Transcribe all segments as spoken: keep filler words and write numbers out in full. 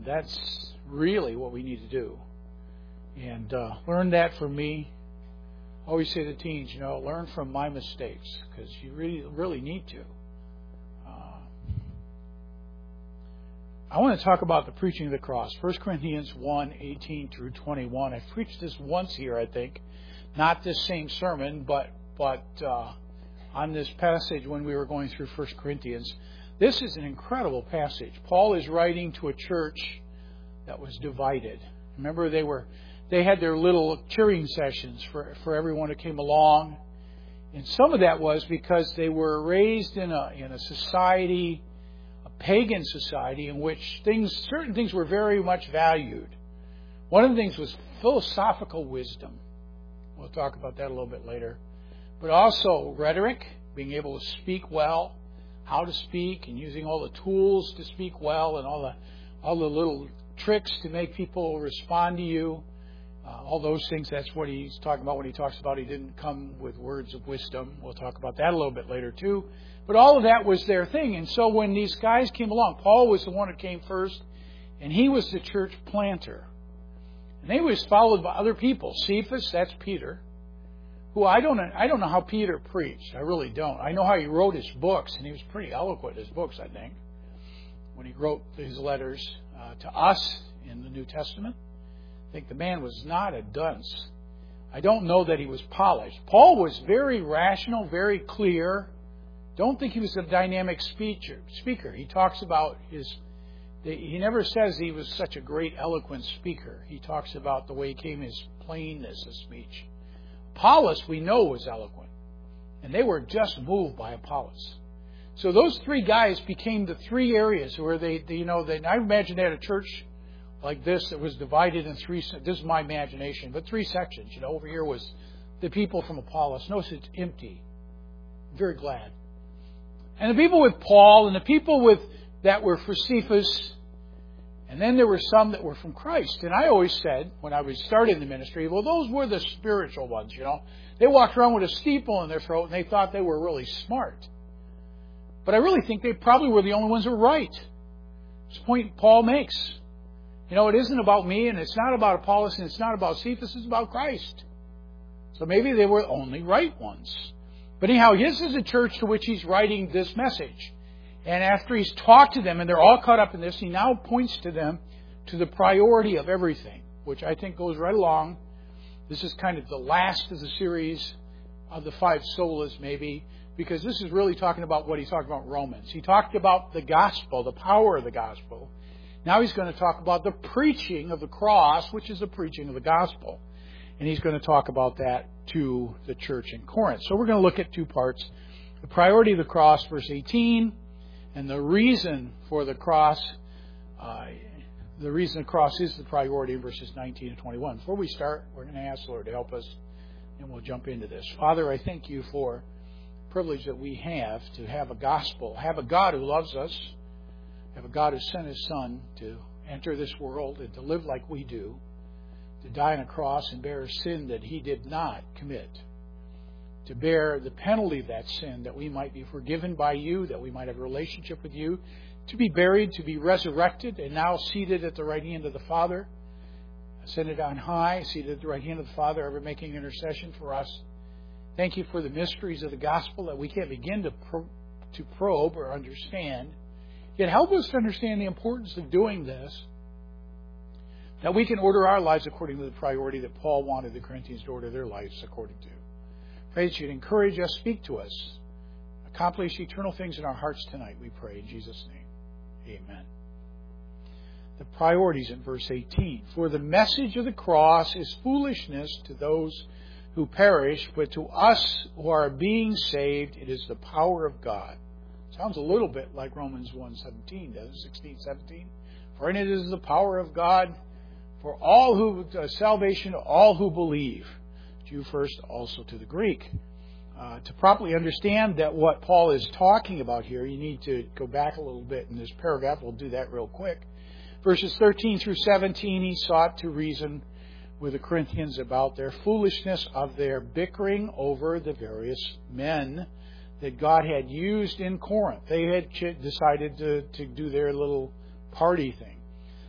that's really what we need to do. And uh, learn that from me. I always say to teens, you know, learn from my mistakes, because you really, really need to. Uh, I want to talk about the preaching of the cross. First Corinthians one, eighteen through twenty-one. I've preached this once here, I think. Not this same sermon, but but uh, on this passage when we were going through First Corinthians. This is an incredible passage. Paul is writing to a church that was divided. Remember, they were they had their little cheering sessions for, for everyone who came along. And some of that was because they were raised in a in a society, a pagan society, in which things certain things were very much valued. One of the things was philosophical wisdom. We'll talk about that a little bit later. But also rhetoric, being able to speak well, how to speak, and using all the tools to speak well, and all the all the little tricks to make people respond to you. Uh, all those things, that's what he's talking about when he talks about he didn't come with words of wisdom. We'll talk about that a little bit later too. But all of that was their thing. And so when these guys came along, Paul was the one who came first, and he was the church planter. And he was followed by other people. Cephas, that's Peter, who I don't know, I don't know how Peter preached. I really don't. I know how he wrote his books, and he was pretty eloquent in his books, I think, when he wrote his letters uh, to us in the New Testament. I think the man was not a dunce. I don't know that he was polished. Paul was very rational, very clear. Don't think he was a dynamic speaker. Speaker. He talks about his... He never says he was such a great eloquent speaker. He talks about the way he came, his plainness of speech. Apollos, we know, was eloquent. And they were just moved by Apollos. So those three guys became the three areas where they, they you know, they, I imagine they had a church like this that was divided in three, this is my imagination, but three sections. You know, over here was the people from Apollos. Notice it's empty. I'm very glad. And the people with Paul and the people with that were for Cephas. And then there were some that were from Christ. And I always said, when I was starting the ministry, well, those were the spiritual ones, you know. They walked around with a steeple in their throat and they thought they were really smart. But I really think they probably were the only ones who were right. It's the point Paul makes. You know, it isn't about me, and it's not about Apollos, and it's not about Cephas, it's about Christ. So maybe they were the only right ones. But anyhow, this is a church to which he's writing this message. And after he's talked to them, and they're all caught up in this, he now points to them to the priority of everything, which I think goes right along. This is kind of the last of the series of the five solas, maybe, because this is really talking about what he talked about in Romans. He talked about the gospel, the power of the gospel. Now he's going to talk about the preaching of the cross, which is the preaching of the gospel. And he's going to talk about that to the church in Corinth. So we're going to look at two parts. The priority of the cross, verse eighteen, and the reason for the cross, uh, the reason the cross is the priority, verses nineteen and twenty-one. Before we start, we're going to ask the Lord to help us, and we'll jump into this. Father, I thank you for the privilege that we have to have a gospel, have a God who loves us, have a God who sent His Son to enter this world and to live like we do, to die on a cross and bear a sin that He did not commit, to bear the penalty of that sin that we might be forgiven by you, that we might have a relationship with you, to be buried, to be resurrected, and now seated at the right hand of the Father, ascended on high, seated at the right hand of the Father, ever making intercession for us. Thank you for the mysteries of the gospel that we can't begin to pro- to probe or understand. Yet help us to understand the importance of doing this, that we can order our lives according to the priority that Paul wanted the Corinthians to order their lives according to. Pray that you'd encourage us, speak to us, accomplish eternal things in our hearts tonight, we pray in Jesus' name. Amen. The priorities in verse eighteen. For the message of the cross is foolishness to those who perish, but to us who are being saved, it is the power of God. Sounds a little bit like Romans one seventeen, does it? sixteen, seventeen. For in it is the power of God for all who, uh, salvation to all who believe. Jew first, also to the Greek. Uh, to properly understand that what Paul is talking about here, you need to go back a little bit in this paragraph. We'll do that real quick. Verses thirteen through seventeen, he sought to reason with the Corinthians about their foolishness of their bickering over the various men that God had used in Corinth. They had decided to, to do their little party thing.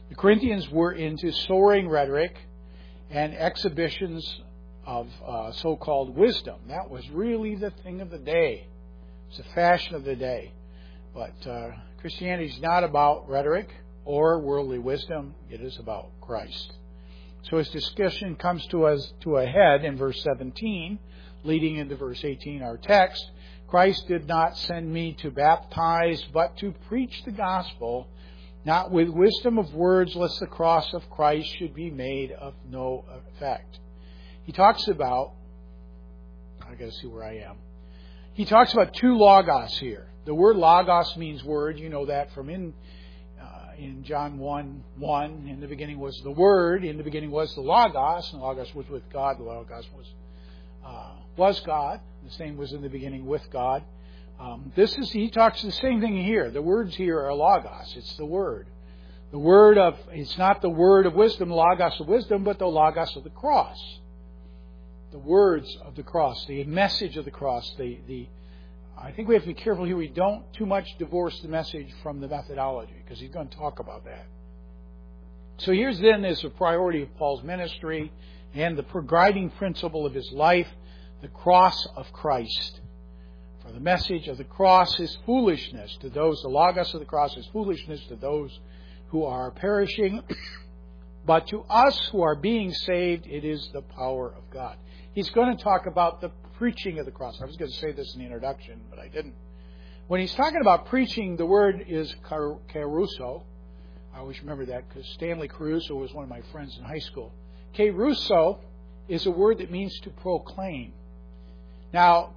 The Corinthians were into soaring rhetoric and exhibitions of uh, so-called wisdom. That was really the thing of the day. It's the fashion of the day. But uh, Christianity is not about rhetoric or worldly wisdom. It is about Christ. So his discussion comes to us to a head in verse seventeen, leading into verse eighteen, our text. Christ did not send me to baptize, but to preach the gospel, not with wisdom of words, lest the cross of Christ should be made of no effect. He talks about, I got to see where I am. He talks about two logos here. The word logos means word. You know that from in uh, in John one one. In the beginning was the Word. In the beginning was the logos. And the logos was with God. The logos was uh, was God. The same was in the beginning with God. Um, this is he talks the same thing here. The words here are logos. It's the Word. The word of it's not the word of wisdom, logos of wisdom, but the logos of the cross. The words of the cross, the message of the cross, the, the I think we have to be careful here we don't too much divorce the message from the methodology, because he's going to talk about that. So here's then is a priority of Paul's ministry and the guiding principle of his life, the cross of Christ. For the message of the cross is foolishness to those, the logos of the cross is foolishness to those who are perishing, but to us who are being saved, it is the power of God. He's going to talk about the preaching of the cross. I was going to say this in the introduction, but I didn't. When he's talking about preaching, the word is kerusso. I always remember that because Stanley Caruso was one of my friends in high school. Kerusso is a word that means to proclaim. Now,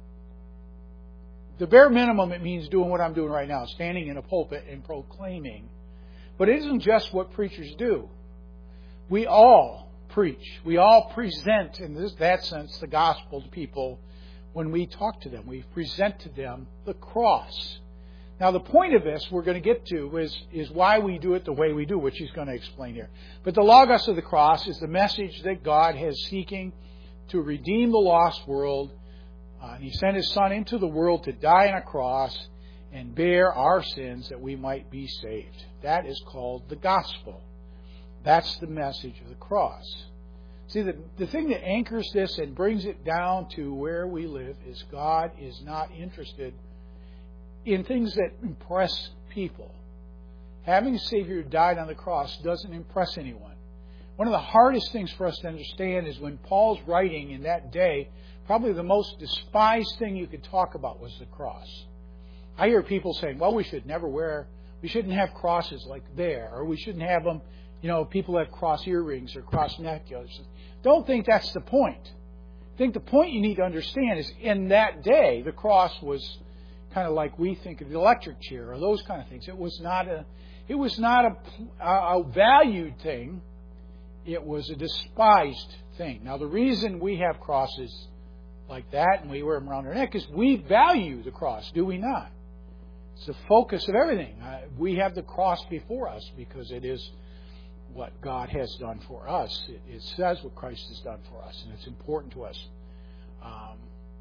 the bare minimum, it means doing what I'm doing right now, standing in a pulpit and proclaiming. But it isn't just what preachers do. We all preach. We all present, in this, that sense, the gospel to people when we talk to them. We present to them the cross. Now, the point of this we're going to get to is, is why we do it the way we do, which he's going to explain here. But the logos of the cross is the message that God is seeking to redeem the lost world. Uh, and He sent His Son into the world to die on a cross and bear our sins that we might be saved. That is called the gospel. That's the message of the cross. See, the, the thing that anchors this and brings it down to where we live is God is not interested in things that impress people. Having a Savior who died on the cross doesn't impress anyone. One of the hardest things for us to understand is when Paul's writing in that day, probably the most despised thing you could talk about was the cross. I hear people saying, well, we should never wear, we shouldn't have crosses like there, or we shouldn't have them, you know, people have cross earrings or cross necklaces. Don't think that's the point. I think the point you need to understand is in that day, the cross was kind of like we think of the electric chair or those kind of things. It was not a, it was not a, a valued thing. It was a despised thing. Now, the reason we have crosses like that and we wear them around our neck is we value the cross, do we not? It's the focus of everything. Uh, we have the cross before us because it is what God has done for us. It, it says what Christ has done for us, and it's important to us. Um,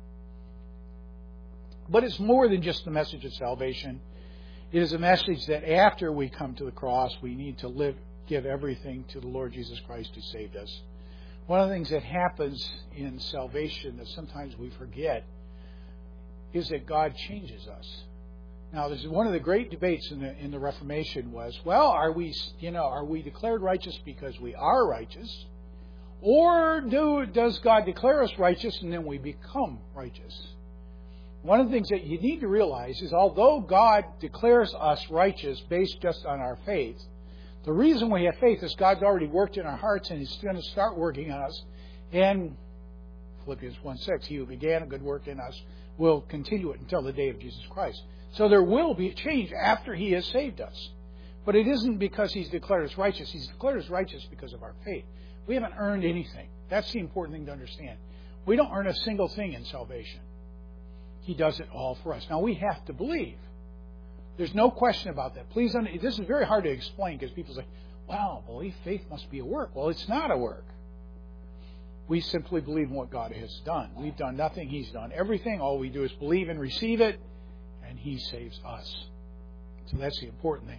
but it's more than just the message of salvation. It is a message that after we come to the cross, we need to live, give everything to the Lord Jesus Christ who saved us. One of the things that happens in salvation that sometimes we forget is that God changes us. Now, there's one of the great debates in the in the Reformation was, well, are we, you know, are we declared righteous because we are righteous, or do does God declare us righteous and then we become righteous? One of the things that you need to realize is, although God declares us righteous based just on our faith, the reason we have faith is God's already worked in our hearts and He's going to start working on us. And Philippians one six, He who began a good work in us will continue it until the day of Jesus Christ. So there will be a change after He has saved us. But it isn't because He's declared us righteous. He's declared us righteous because of our faith. We haven't earned anything. That's the important thing to understand. We don't earn a single thing in salvation. He does it all for us. Now, we have to believe. There's no question about that. Please, this is very hard to explain because people say, wow, belief, faith must be a work. Well, it's not a work. We simply believe in what God has done. We've done nothing. He's done everything. All we do is believe and receive it, and He saves us. So that's the important thing.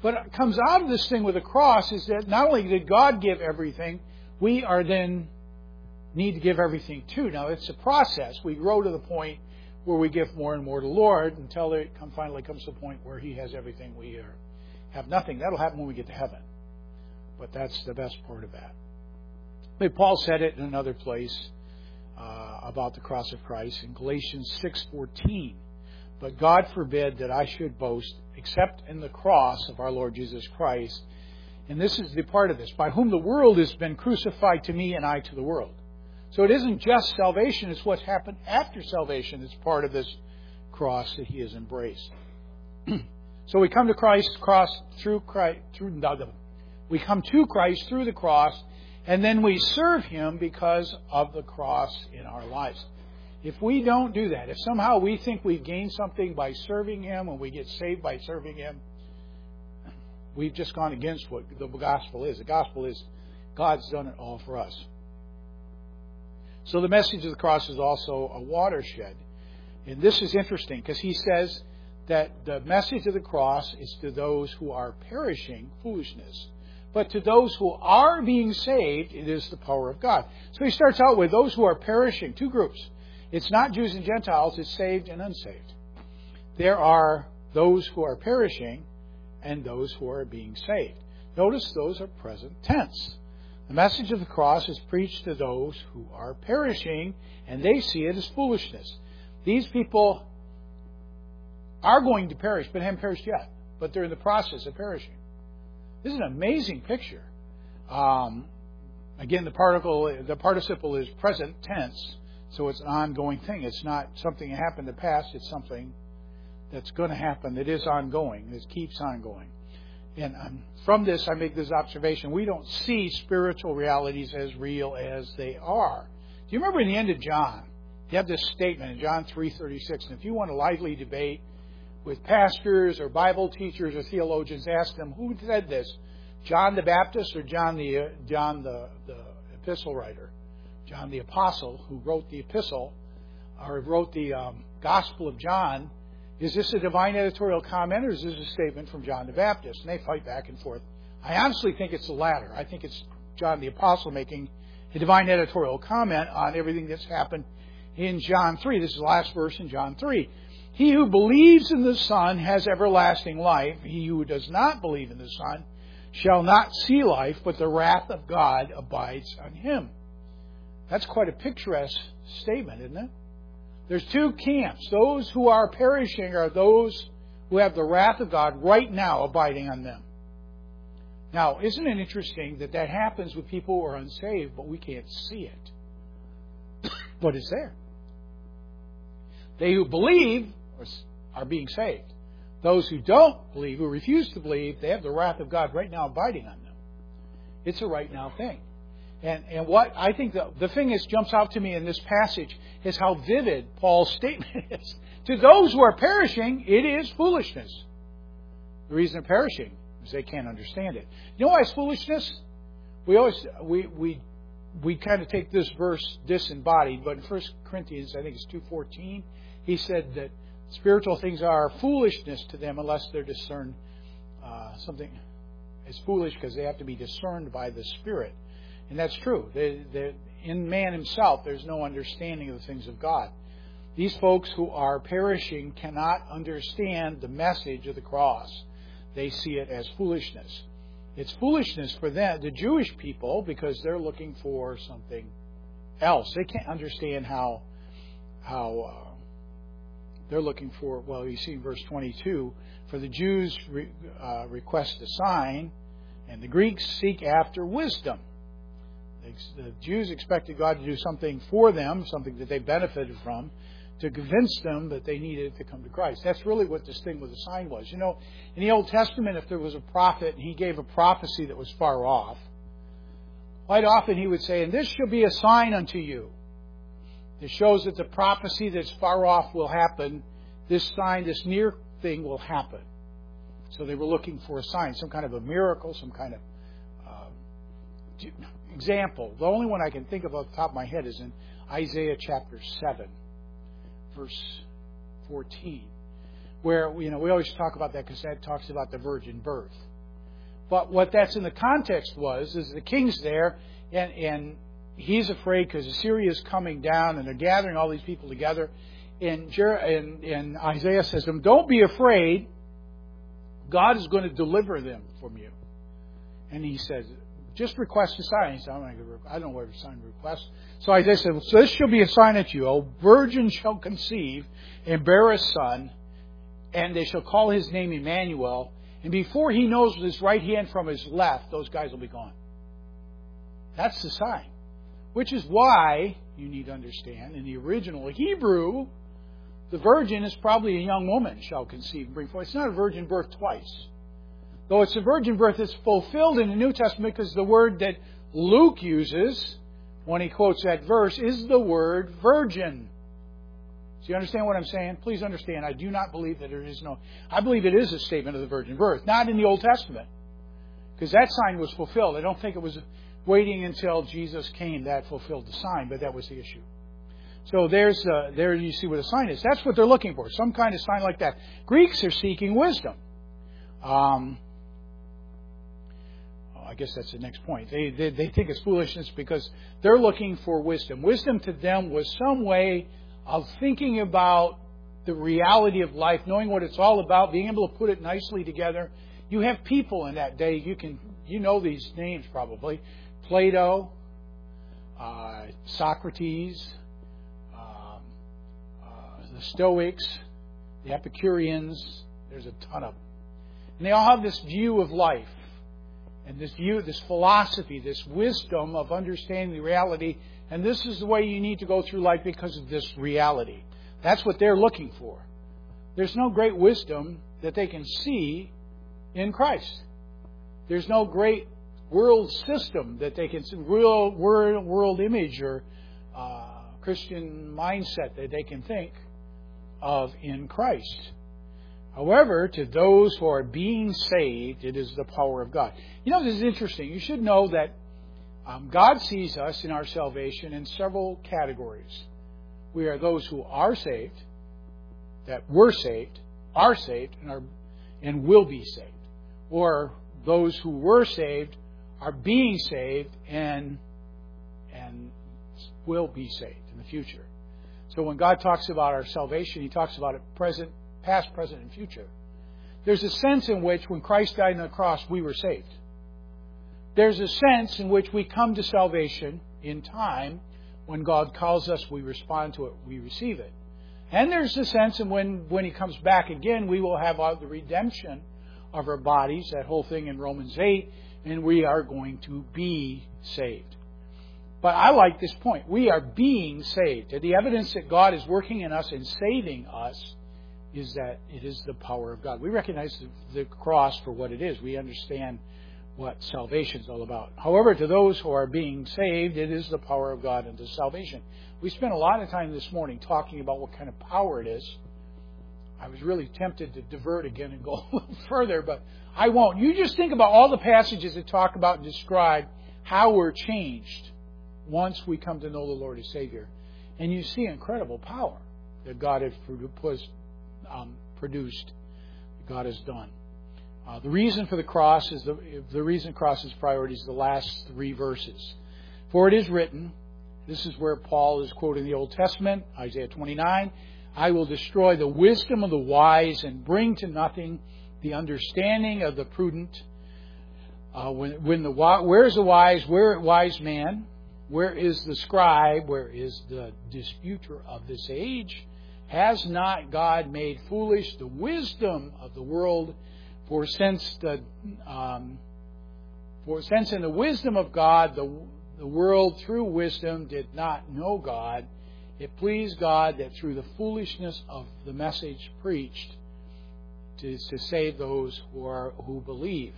But it comes out of this thing with the cross is that not only did God give everything, we are then need to give everything too. Now, it's a process. We grow to the point where we give more and more to the Lord until it come, finally comes to the point where He has everything, we are, have nothing. That'll happen when we get to heaven. But that's the best part of that. But Paul said it in another place uh, about the cross of Christ in Galatians six fourteen. But God forbid that I should boast except in the cross of our Lord Jesus Christ. And this is the part of this, by whom the world has been crucified to me and I to the world. So it isn't just salvation, it's what's happened after salvation. It's part of this cross that He has embraced. So we come to Christ cross through Christ through no, we come to Christ through the cross, and then we serve Him because of the cross in our lives. If we don't do that, if somehow we think we've gained something by serving Him and we get saved by serving Him, we've just gone against what the gospel is. The gospel is God's done it all for us. So the message of the cross is also a watershed. And this is interesting because he says that the message of the cross is to those who are perishing, foolishness. But to those who are being saved, it is the power of God. So he starts out with those who are perishing, two groups. It's not Jews and Gentiles, it's saved and unsaved. There are those who are perishing and those who are being saved. Notice those are present tense. The message of the cross is preached to those who are perishing, and they see it as foolishness. These people are going to perish, but haven't perished yet. But they're in the process of perishing. This is an amazing picture. Um, again, the particle, the participle is present tense, so it's an ongoing thing. It's not something that happened in the past. It's something that's going to happen that is ongoing. It keeps on going. And um, from this, I make this observation. We don't see spiritual realities as real as they are. Do you remember in the end of John, you have this statement in John three thirty-six. And if you want a lively debate with pastors or Bible teachers or theologians, ask them, who said this? John the Baptist or John the uh, John the, the epistle writer? John the apostle who wrote the epistle or wrote the um, Gospel of John. Is this a divine editorial comment or is this a statement from John the Baptist? And they fight back and forth. I honestly think it's the latter. I think it's John the Apostle making a divine editorial comment on everything that's happened in John three. This is the last verse in John three. He who believes in the Son has everlasting life. He who does not believe in the Son shall not see life, but the wrath of God abides on him. That's quite a picturesque statement, isn't it? There's two camps. Those who are perishing are those who have the wrath of God right now abiding on them. Now, isn't it interesting that that happens with people who are unsaved, but we can't see it? But it's there. They who believe are being saved. Those who don't believe, who refuse to believe, they have the wrath of God right now abiding on them. It's a right now thing. And and what I think the, the thing that jumps out to me in this passage is how vivid Paul's statement is. To those who are perishing, it is foolishness. The reason they're perishing is they can't understand it. You know why it's foolishness? We always we we we kind of take this verse disembodied, but in First Corinthians, I think it's two fourteen, he said that spiritual things are foolishness to them unless they're discerned. Uh, something is foolish because they have to be discerned by the Spirit. And that's true. They, they, in man himself, there's no understanding of the things of God. These folks who are perishing cannot understand the message of the cross. They see it as foolishness. It's foolishness for them, the Jewish people, because they're looking for something else. They can't understand how how uh, they're looking for. Well, you see in verse twenty-two, for the Jews re, uh, request a sign, and the Greeks seek after wisdom. The Jews expected God to do something for them, something that they benefited from, to convince them that they needed to come to Christ. That's really what this thing with the sign was. You know, in the Old Testament, if there was a prophet and he gave a prophecy that was far off, quite often he would say, and this shall be a sign unto you. It shows that the prophecy that's far off will happen. This sign, this near thing will happen. So they were looking for a sign, some kind of a miracle, some kind of uh, example. The only one I can think of off the top of my head is in Isaiah chapter seven, verse fourteen, where, you know, we always talk about that because that talks about the virgin birth. But what that's in the context was, is the king's there, and, and he's afraid because Assyria is coming down, and they're gathering all these people together. And, Jer- and, and Isaiah says to him, don't be afraid. God is going to deliver them from you. And he says, just request a sign. He said, I don't know what sign to request. So Isaiah said, so this shall be a sign unto you. A virgin shall conceive and bear a son, and they shall call his name Emmanuel. And before he knows his right hand from his left, those guys will be gone. That's the sign. Which is why, you need to understand, in the original Hebrew, the virgin is probably a young woman shall conceive and bring forth. It's not a virgin birth twice. Though it's a virgin birth that's fulfilled in the New Testament, because the word that Luke uses when he quotes that verse is the word virgin. Do you understand what I'm saying? Please understand, I do not believe that there is no... I believe it is a statement of the virgin birth. Not in the Old Testament. Because that sign was fulfilled. I don't think it was waiting until Jesus came that fulfilled the sign, but that was the issue. So there's uh, there you see what a sign is. That's what they're looking for. Some kind of sign like that. Greeks are seeking wisdom. Um, I guess that's the next point. They, they they think it's foolishness because they're looking for wisdom. Wisdom to them was some way of thinking about the reality of life, knowing what it's all about, being able to put it nicely together. You have people in that day, you can you know these names probably. Plato, uh, Socrates, um, uh, the Stoics, the Epicureans. There's a ton of them. And they all have this view of life. And this view, this philosophy, this wisdom of understanding the reality. And this is the way you need to go through life because of this reality. That's what they're looking for. There's no great wisdom that they can see in Christ. There's no great world system that they can see, real world, world image or uh, Christian mindset that they can think of in Christ. However, to those who are being saved, it is the power of God. You know, this is interesting. You should know that um, God sees us in our salvation in several categories. We are those who are saved, that were saved, are saved, and are and will be saved. Or those who were saved are being saved and and will be saved in the future. So when God talks about our salvation, He talks about it present, past, present, and future. There's a sense in which when Christ died on the cross, we were saved. There's a sense in which we come to salvation in time. When God calls us, we respond to it, we receive it. And there's a sense in when, when He comes back again, we will have the redemption of our bodies, that whole thing in Romans eight, and we are going to be saved. But I like this point. We are being saved. And the evidence that God is working in us and saving us is that it is the power of God. We recognize the, the cross for what it is. We understand what salvation is all about. However, to those who are being saved, it is the power of God unto salvation. We spent a lot of time this morning talking about what kind of power it is. I was really tempted to divert again and go a little further, but I won't. You just think about all the passages that talk about and describe how we're changed once we come to know the Lord as Savior. And you see incredible power that God has um, produced, that God has done. Uh, the reason for the cross is the, the reason cross is priority is the last three verses. For it is written, this is where Paul is quoting the Old Testament, Isaiah twenty-nine, I will destroy the wisdom of the wise and bring to nothing the understanding of the prudent. Uh, when, when the where is the wise? Where wise man? Where is the scribe? Where is the disputer of this age? Has not God made foolish the wisdom of the world? For since the um, for since in the wisdom of God the the world through wisdom did not know God, it pleased God that through the foolishness of the message preached to, to save those who are who believe.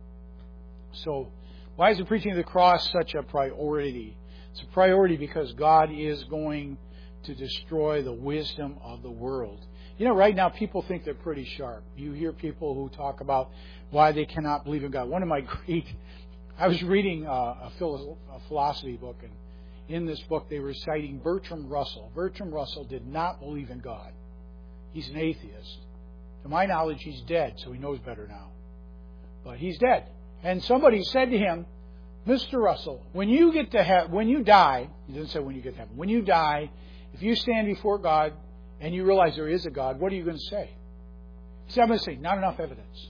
So, why is the preaching of the cross such a priority? It's a priority because God is going to destroy the wisdom of the world. You know, right now people think they're pretty sharp. You hear people who talk about why they cannot believe in God. One of my great, I was reading a, a philosophy book, and in this book they were citing Bertrand Russell. Bertrand Russell did not believe in God. He's an atheist. To my knowledge, he's dead, so he knows better now. But he's dead. And somebody said to him, Mister Russell, when you get to have, when you die, he doesn't say when you get to heaven, when you die, if you stand before God and you realize there is a God, what are you going to say? He said, I'm going to say, not enough evidence.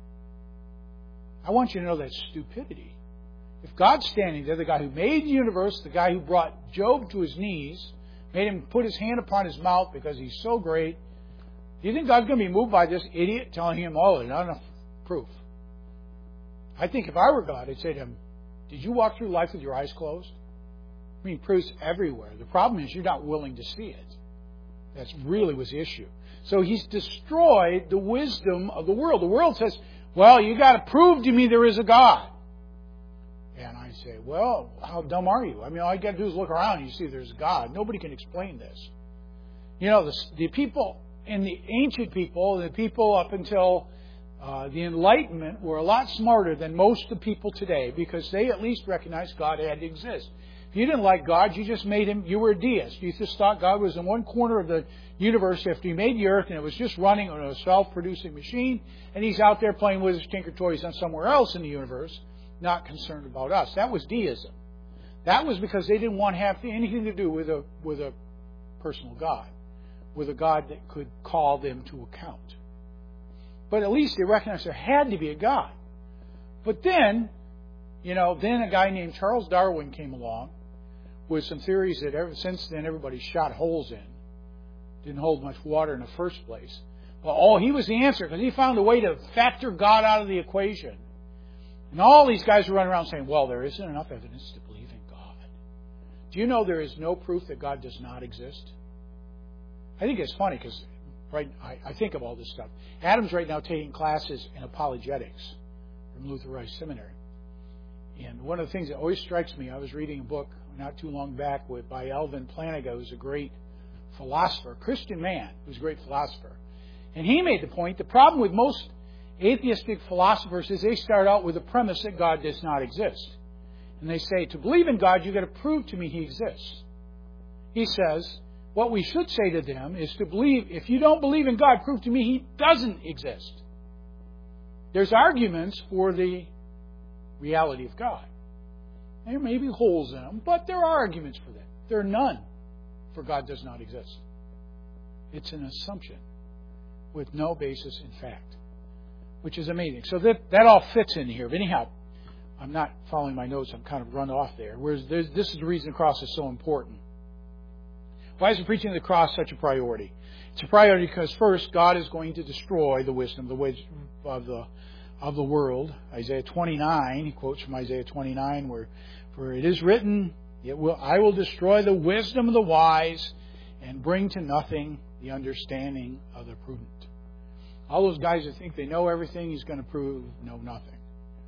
I want you to know that's stupidity. If God's standing there, the guy who made the universe, the guy who brought Job to his knees, made him put his hand upon his mouth because he's so great, do you think God's going to be moved by this idiot telling him, oh, there's not enough proof? I think if I were God, I'd say to him, did you walk through life with your eyes closed? I mean, proof's everywhere. The problem is you're not willing to see it. That's really was the issue. So he's destroyed the wisdom of the world. The world says, well, you got to prove to me there is a God. And I say, well, how dumb are you? I mean, all you got to do is look around and you see there's a God. Nobody can explain this. You know, the, the people, and the ancient people, the people up until uh, the Enlightenment were a lot smarter than most of the people today because they at least recognized God had to exist. If you didn't like God, you just made him, you were a deist. You just thought God was in one corner of the universe after he made the earth and it was just running on a self-producing machine and he's out there playing with his tinker toys on somewhere else in the universe, not concerned about us. That was deism. That was because they didn't want to have anything to do with a with a personal God, with a God that could call them to account. But at least they recognized there had to be a God. But then, you know, then a guy named Charles Darwin came along with some theories that ever since then everybody shot holes in. Didn't hold much water in the first place. Well, oh, he was the answer because he found a way to factor God out of the equation. And all these guys were running around saying, well, there isn't enough evidence to believe in God. Do you know there is no proof that God does not exist? I think it's funny because right, I, I think of all this stuff. Adam's right now taking classes in apologetics from Luther Rice Seminary. And one of the things that always strikes me, I was reading a book not too long back with, by Alvin Plantinga, who's a great philosopher, Christian man, who's a great philosopher. And he made the point, the problem with most atheistic philosophers is they start out with the premise that God does not exist. And they say, to believe in God, you've got to prove to me he exists. He says, what we should say to them is to believe, if you don't believe in God, prove to me he doesn't exist. There's arguments for the reality of God. There may be holes in them, but there are arguments for that. There are none for God does not exist. It's an assumption with no basis in fact, which is amazing. So that, that all fits in here. But anyhow, I'm not following my notes. I'm kind of run off there. Whereas this is the reason the cross is so important. Why is the preaching of the cross such a priority? It's a priority because first, God is going to destroy the wisdom of the of the of the world. Isaiah twenty-nine, he quotes from Isaiah twenty-nine, where for it is written, "It will I will destroy the wisdom of the wise and bring to nothing the understanding of the prudent." All those guys that think they know everything, he's going to prove know nothing.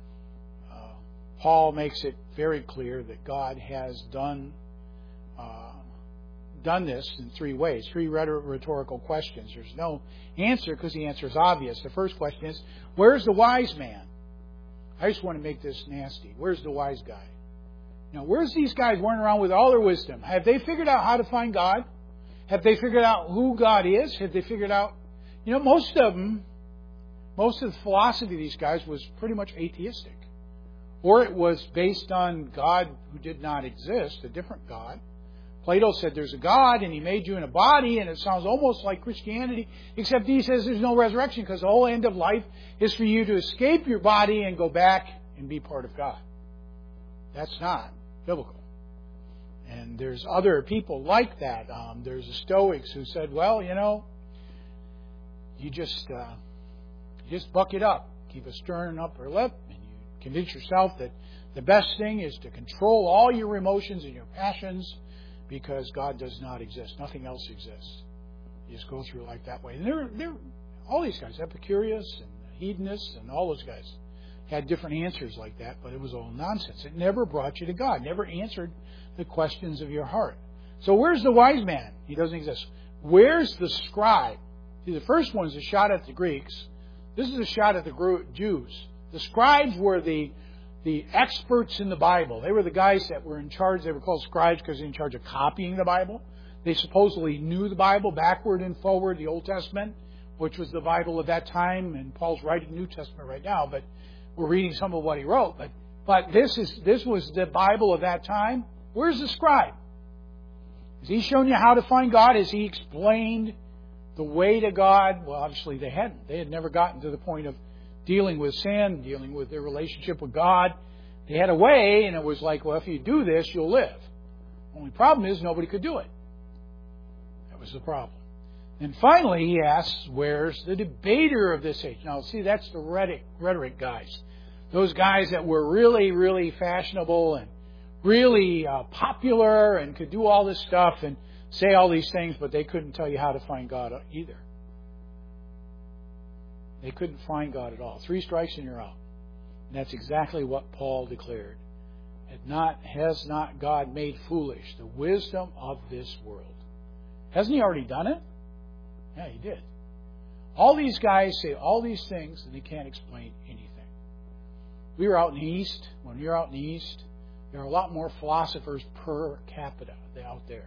Uh, Paul makes it very clear that God has done. Uh, done this in three ways, three rhetorical questions. There's no answer because the answer is obvious. The first question is, where's the wise man? I just want to make this nasty. Where's the wise guy? Now, where's these guys running around with all their wisdom? Have they figured out how to find God? Have they figured out who God is? Have they figured out... You know, most of them, most of the philosophy of these guys was pretty much atheistic. Or it was based on God who did not exist, a different God. Plato said there's a God and he made you in a body, and it sounds almost like Christianity, except he says there's no resurrection because the whole end of life is for you to escape your body and go back and be part of God. That's not biblical. And there's other people like that. Um, there's the Stoics who said, well, you know, you just uh, you just buck it up. Keep a stern upper lip, and you convince yourself that the best thing is to control all your emotions and your passions, because God does not exist. Nothing else exists. You just go through life that way. And they're, they're, all these guys, Epicurus and hedonists and all those guys, had different answers like that, but it was all nonsense. It never brought you to God. Never answered the questions of your heart. So where's the wise man? He doesn't exist. Where's the scribe? See, the first one's a shot at the Greeks. This is a shot at the Jews. The scribes were the The experts in the Bible. They were the guys that were in charge. They were called scribes because they were in charge of copying the Bible. They supposedly knew the Bible backward and forward, the Old Testament, which was the Bible of that time, and Paul's writing New Testament right now. But we're reading some of what he wrote, but but this is this was the Bible of that time. Where's the scribe? Has he shown you how to find God? Has he explained the way to God? Well, obviously they hadn't. They had never gotten to the point of dealing with sin, dealing with their relationship with God. They had a way, and it was like, well, if you do this, you'll live. Only problem is nobody could do it. That was the problem. And finally, he asks, where's the debater of this age? Now, see, that's the rhetoric, rhetoric guys. Those guys that were really, really fashionable and really uh, popular and could do all this stuff and say all these things, but they couldn't tell you how to find God either. They couldn't find God at all. Three strikes and you're out. And that's exactly what Paul declared. Had not, has not God made foolish the wisdom of this world? Hasn't He already done it? Yeah, He did. All these guys say all these things and they can't explain anything. We were out in the East. When you're out in the East, there are a lot more philosophers per capita out there.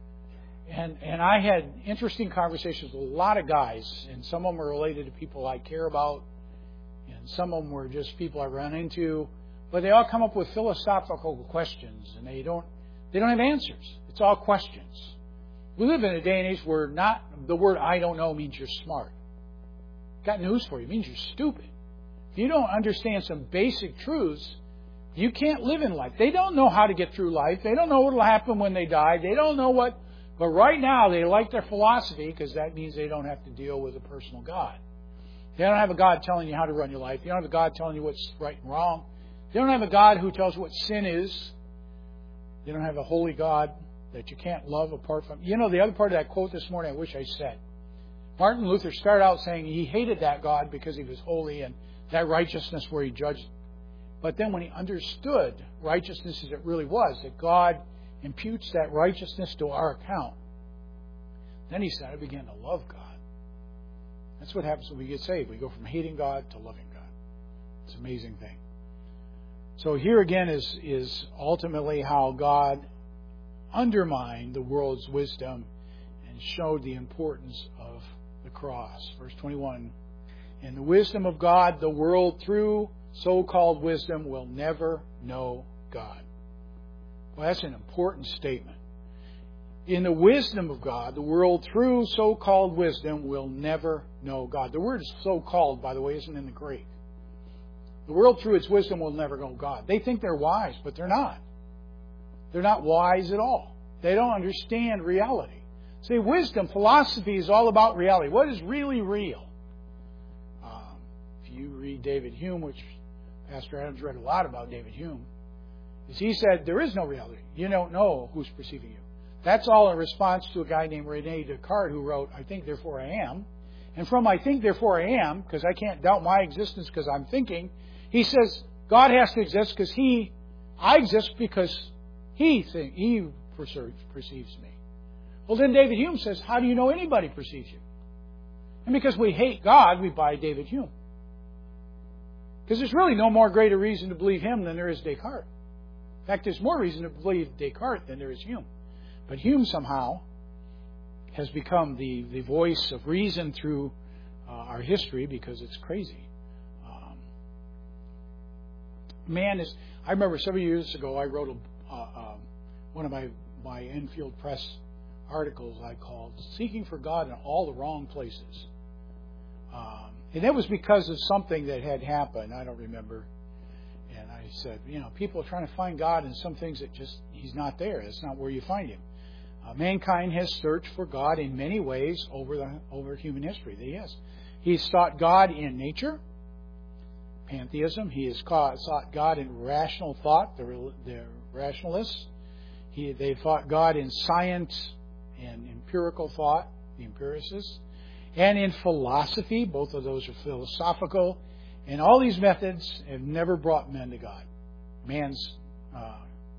And and I had interesting conversations with a lot of guys, and some of them are related to people I care about, and some of them were just people I run into. But they all come up with philosophical questions, and they don't they don't have answers. It's all questions. We live in a day and age where not the word "I don't know" means you're smart. Got news for you. It means you're stupid. If you don't understand some basic truths, you can't live in life. They don't know how to get through life. They don't know what will happen when they die. They don't know what... But right now, they like their philosophy because that means they don't have to deal with a personal God. They don't have a God telling you how to run your life. They don't have a God telling you what's right and wrong. They don't have a God who tells you what sin is. They don't have a holy God that you can't love apart from... You know, the other part of that quote this morning, I wish I said. Martin Luther started out saying he hated that God because he was holy and that righteousness where he judged. But then when he understood righteousness as it really was, that God imputes that righteousness to our account, then he said, I began to love God. That's what happens when we get saved. We go from hating God to loving God. It's an amazing thing. So here again is, is ultimately how God undermined the world's wisdom and showed the importance of the cross. Verse twenty-one, in the wisdom of God, the world through so-called wisdom will never know God. Well, that's an important statement. In the wisdom of God, the world through so-called wisdom will never know God. The word so-called, by the way, isn't in the Greek. The world through its wisdom will never know God. They think they're wise, but they're not. They're not wise at all. They don't understand reality. See, wisdom, philosophy is all about reality. What is really real? Um, if you read David Hume, which Pastor Adams read a lot about David Hume, is he said there is no reality. You don't know who's perceiving you. That's all in response to a guy named Rene Descartes who wrote, I think, therefore I am. And from I think, therefore I am, because I can't doubt my existence because I'm thinking, he says God has to exist because he, I exist because he think, he perceives me. Well, then David Hume says, how do you know anybody perceives you? And because we hate God, we buy David Hume. Because there's really no more greater reason to believe him than there is Descartes. In fact, there's more reason to believe Descartes than there is Hume. But Hume somehow has become the, the voice of reason through uh, our history because it's crazy. Um, man is... I remember several years ago I wrote a, uh, um, one of my, my Enfield Press articles I called Seeking for God in All the Wrong Places. Um, and it was because of something that had happened. I don't remember. And I said, you know, people are trying to find God in some things that just, He's not there. That's not where you find Him. Uh, mankind has searched for God in many ways over the over human history. Yes. He's sought God in nature, pantheism. He has sought God in rational thought, the, the rationalists. He, they fought God in science and empirical thought, the empiricists, and in philosophy. Both of those are philosophical. And all these methods have never brought men to God. Man's uh,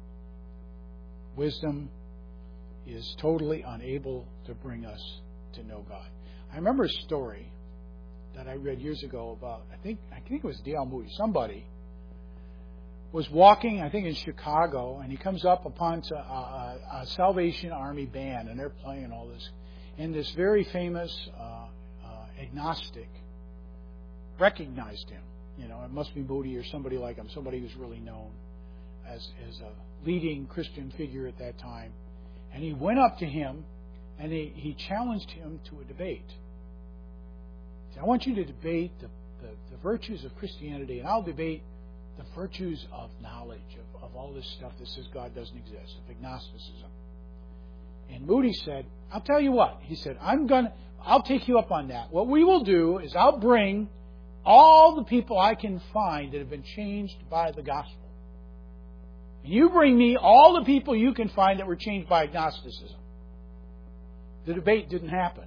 wisdom is totally unable to bring us to know God. I remember a story that I read years ago about, I think I think it was D L Moody. Somebody was walking, I think in Chicago, and he comes up upon a, a, a Salvation Army band, and they're playing all this. And this very famous uh, uh, agnostic recognized him. You know, it must be Moody or somebody like him, somebody who's really known as, as a leading Christian figure at that time. And he went up to him and he, he challenged him to a debate. He said, I want you to debate the, the, the virtues of Christianity, and I'll debate the virtues of knowledge, of, of all this stuff that says God doesn't exist, of agnosticism. And Moody said, I'll tell you what. He said, I'm gonna, I'll take you up on that. What we will do is I'll bring all the people I can find that have been changed by the gospel. And you bring me all the people you can find that were changed by agnosticism. The debate didn't happen.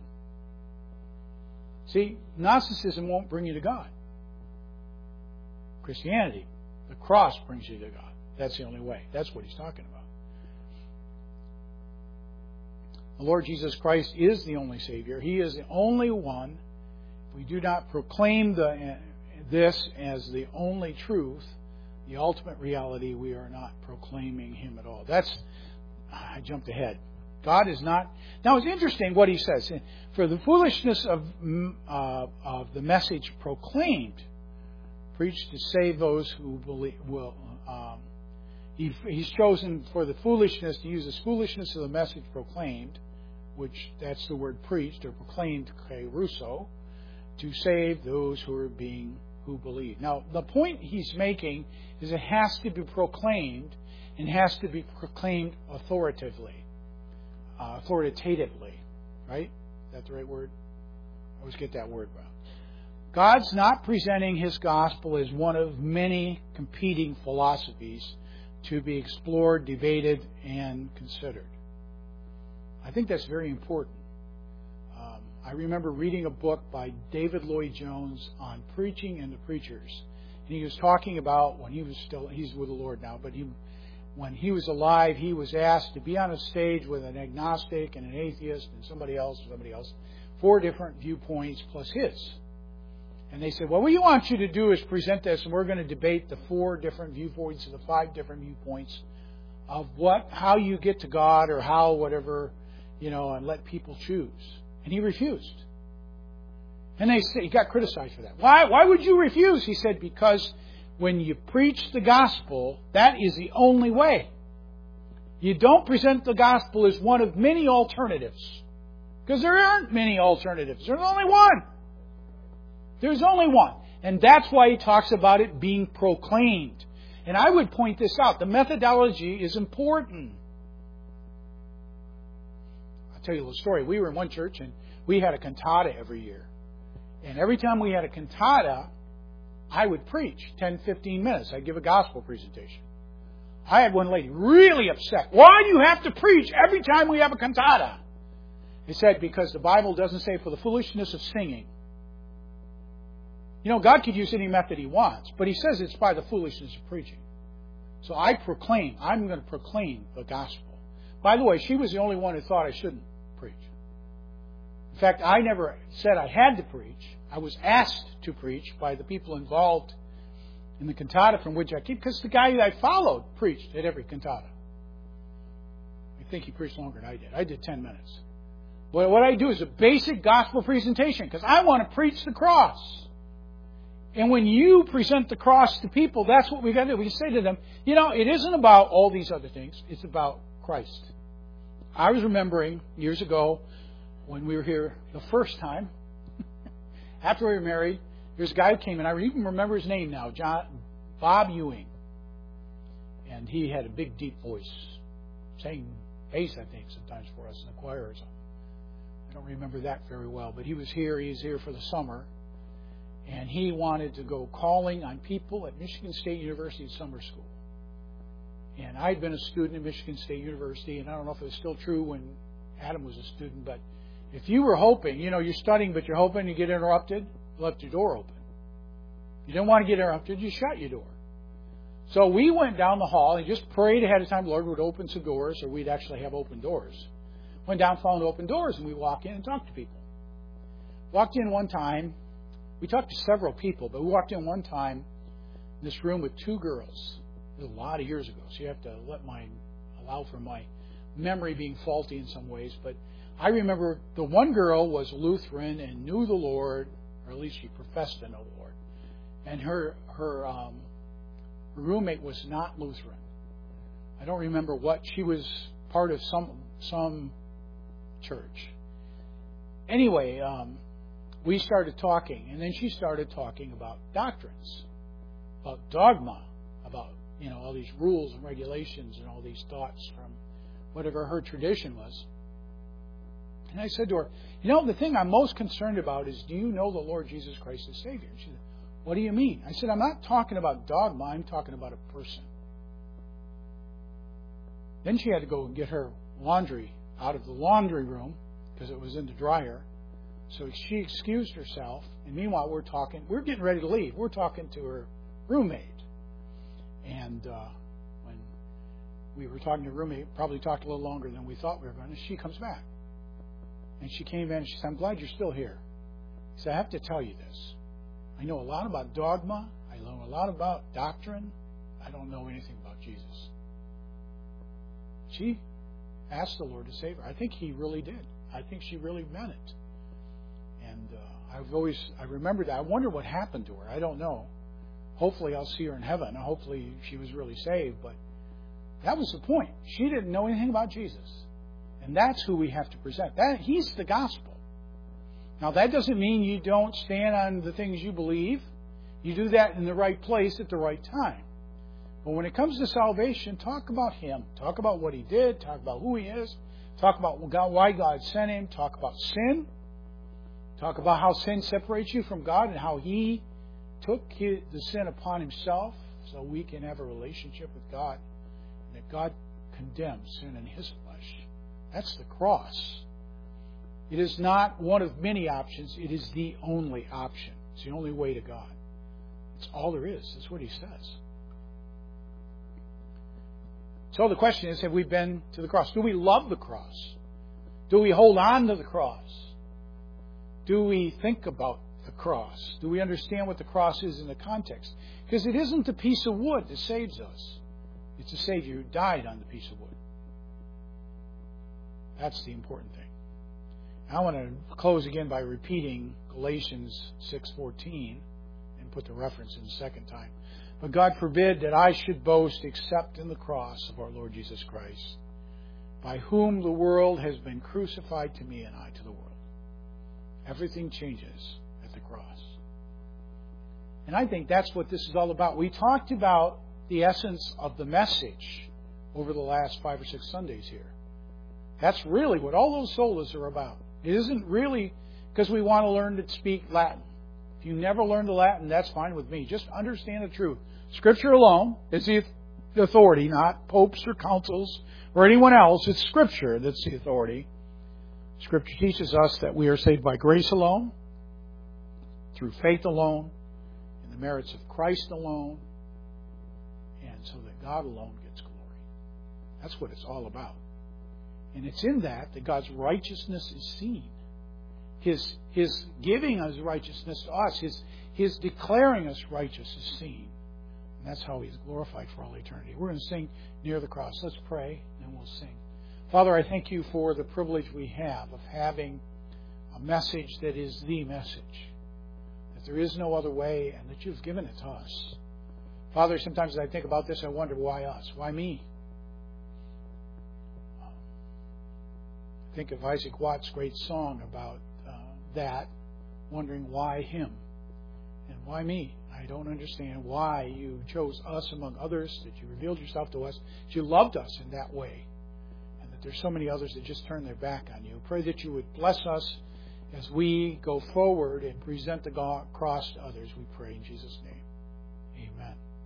See, Gnosticism won't bring you to God. Christianity, the cross, brings you to God. That's the only way. That's what he's talking about. The Lord Jesus Christ is the only Savior. He is the only one. If we do not proclaim the, this as the only truth, the ultimate reality, we are not proclaiming Him at all. That's, I jumped ahead. God is not. Now it's interesting what he says. For the foolishness of uh, of the message proclaimed, preached to save those who believe. Will um, he, he's chosen for the foolishness to use the foolishness of the message proclaimed, which that's the word preached or proclaimed, kerusso, to save those who are being who believe. Now the point he's making is it has to be proclaimed and has to be proclaimed authoritatively. Uh, authoritatively, right? Is that the right word? I always get that word wrong. God's not presenting His gospel as one of many competing philosophies to be explored, debated, and considered. I think that's very important. Um, I remember reading a book by David Lloyd-Jones on preaching and the preachers. And he was talking about when he was still, he's with the Lord now, but he when he was alive, he was asked to be on a stage with an agnostic and an atheist and somebody else, somebody else, four different viewpoints plus his. And they said, well, what we want you to do is present this, and we're going to debate the four different viewpoints, the five different viewpoints of what, how you get to God or how whatever, you know, and let people choose. And he refused. And they say, he got criticized for that. Why, why would you refuse? He said, because when you preach the gospel, that is the only way. You don't present the gospel as one of many alternatives. Because there aren't many alternatives. There's only one. There's only one. And that's why he talks about it being proclaimed. And I would point this out. The methodology is important. I'll tell you a little story. We were in one church and we had a cantata every year. And every time we had a cantata, I would preach ten, fifteen minutes. I'd give a gospel presentation. I had one lady really upset. Why do you have to preach every time we have a cantata? He said, because the Bible doesn't say for the foolishness of singing. You know, God could use any method He wants, but He says it's by the foolishness of preaching. So I proclaim, I'm going to proclaim the gospel. By the way, she was the only one who thought I shouldn't preach. In fact, I never said I had to preach. I was asked to preach by the people involved in the cantata from which I came, because the guy that I followed preached at every cantata. I think he preached longer than I did. I did ten minutes. But what I do is a basic gospel presentation, because I want to preach the cross. And when you present the cross to people, that's what we got to do. We say to them, you know, it isn't about all these other things. It's about Christ. I was remembering years ago when we were here the first time, after we were married, there's a guy who came in. I even remember his name now, John Bob Ewing. And he had a big, deep voice, sang bass, I think, sometimes for us in the choir or something. I don't remember that very well, but he was here. He was here for the summer. And he wanted to go calling on people at Michigan State University summer school. And I'd been a student at Michigan State University, and I don't know if it was still true when Adam was a student, but if you were hoping, you know, you're studying, but you're hoping you get interrupted, you left your door open. You didn't want to get interrupted, you shut your door. So we went down the hall and just prayed ahead of time, the Lord would open some doors, or we'd actually have open doors. Went down, found open doors, and we walk in and talk to people. Walked in one time, we talked to several people, but we walked in one time in this room with two girls. It was a lot of years ago, so you have to let my allow for my memory being faulty in some ways, but I remember the one girl was Lutheran and knew the Lord, or at least she professed to know the Lord. and her her um, roommate was not Lutheran. I don't remember what. She was part of some some church. Anyway, um, we started talking, and then she started talking about doctrines, about dogma, about you know all these rules and regulations and all these thoughts from whatever her tradition was. And I said to her, you know, the thing I'm most concerned about is, do you know the Lord Jesus Christ as Savior? And she said, what do you mean? I said, I'm not talking about dogma, I'm talking about a person. Then she had to go and get her laundry out of the laundry room because it was in the dryer. So she excused herself, and meanwhile we're talking, we're getting ready to leave. We're talking to her roommate. And uh, when we were talking to her roommate, probably talked a little longer than we thought we were going to, she comes back. And she came in and she said, I'm glad you're still here. She said, I have to tell you this. I know a lot about dogma. I know a lot about doctrine. I don't know anything about Jesus. She asked the Lord to save her. I think He really did. I think she really meant it. And uh, I've always, I remember that. I wonder what happened to her. I don't know. Hopefully I'll see her in heaven. Hopefully she was really saved. But that was the point. She didn't know anything about Jesus. And that's who we have to present. That He's the gospel. Now, that doesn't mean you don't stand on the things you believe. You do that in the right place at the right time. But when it comes to salvation, talk about Him. Talk about what He did. Talk about who He is. Talk about why God sent Him. Talk about sin. Talk about how sin separates you from God and how He took his, the sin upon Himself so we can have a relationship with God. And that God condemns sin in His flesh. That's the cross. It is not one of many options. It is the only option. It's the only way to God. It's all there is. That's what He says. So the question is, have we been to the cross? Do we love the cross? Do we hold on to the cross? Do we think about the cross? Do we understand what the cross is in the context? Because it isn't a piece of wood that saves us. It's a Savior who died on the piece of wood. That's the important thing. I want to close again by repeating Galatians six fourteen and put the reference in the second time. But God forbid that I should boast except in the cross of our Lord Jesus Christ, by whom the world has been crucified to me and I to the world. Everything changes at the cross. And I think that's what this is all about. We talked about the essence of the message over the last five or six Sundays here. That's really what all those solas are about. It isn't really because we want to learn to speak Latin. If you never learned the Latin, that's fine with me. Just understand the truth. Scripture alone is the authority, not popes or councils or anyone else. It's Scripture that's the authority. Scripture teaches us that we are saved by grace alone, through faith alone, in the merits of Christ alone, and so that God alone gets glory. That's what it's all about. And it's in that that God's righteousness is seen. His, his giving us righteousness to us, His, His declaring us righteous is seen. And that's how He's glorified for all eternity. We're going to sing Near the Cross. Let's pray, and we'll sing. Father, I thank You for the privilege we have of having a message that is the message. That there is no other way, and that You've given it to us. Father, sometimes as I think about this, I wonder, why us? Why me? Think of Isaac Watts' great song about uh, that, wondering why him and why me. I don't understand why You chose us among others, that You revealed Yourself to us, that You loved us in that way, and that there's so many others that just turn their back on You. Pray that You would bless us as we go forward and present the cross to others. We pray in Jesus' name. Amen.